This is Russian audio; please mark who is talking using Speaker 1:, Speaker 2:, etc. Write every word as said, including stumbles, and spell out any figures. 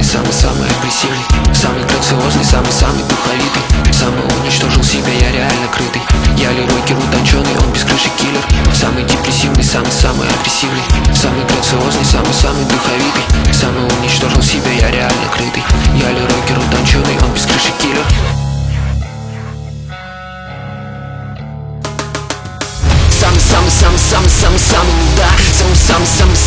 Speaker 1: самый-самый агрессивный, самый грациозный, самый-самый духовитый. Самый уничтожил себя, я реально крытый. Я Лерой Гер утонченный, он без крыши киллер. Самый депрессивный, самый-самый агрессивный, самый грациозный, самый-самый духовитый. Самый уничтожил себя, я реально крытый. Я Лерой Гер утонченный, он без крыши киллер. Самый-самый-самый-самый-самый-самый, да. Самый-самый-самый